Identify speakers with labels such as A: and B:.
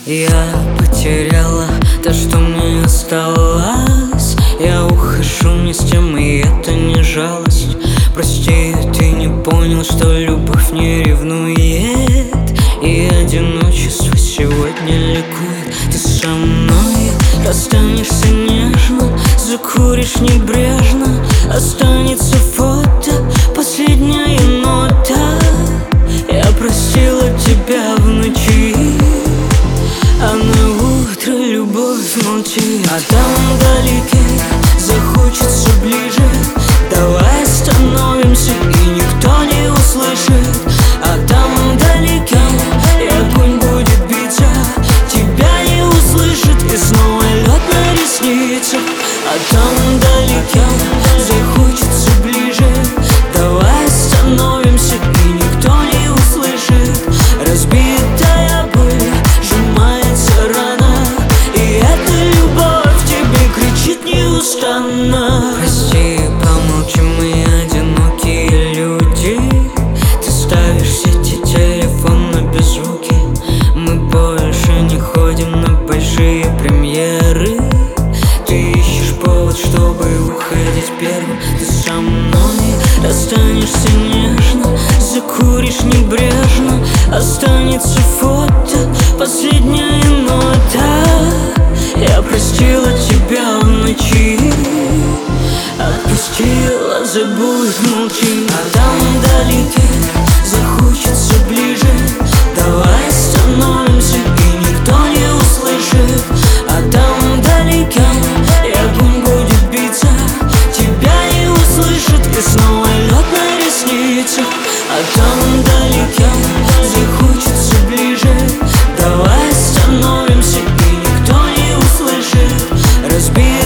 A: Я потеряла то, что мне осталось. Я ухожу не с тем, и это не жалость. Прости, ты не понял, что любовь не ревнует, и одиночество сегодня ликует. Ты со мной расстанешься нежно, закуришь небрежно, останется фото, последняя нота. Я простила тебя в ночи, а на утро любовь молчит. А там вдалеке захочется ближе, давай остановимся, и никто не услышит. А там вдалеке и огонь будет биться, тебя не услышит, и снова лед на ресницах. А там вдалеке захочется ближе, давай остановимся, и никто не услышит. Разбитая боль сжимается рана, и эта любовь тебе кричит неустанно. Прости, помолчи, мы одинокие люди. Ты ставишь в сети телефон на беззвуки. Мы больше не ходим на большие премьеры. Ты ищешь повод, чтобы уходить первым. Ты со мной расстанешься нежно, закуришь небрежно, останется фото, последняя нота. Я простила тебя в ночи, отпустила, забудь, молчи. А там вдалеке захочется ближе, давай остановимся, и никто не услышит. А там вдалеке и огонь будет биться, тебя не услышит, и снова лед на ресницах. А там вдалеке захочется ближе, давай остановимся, и никто не услышит. Разбей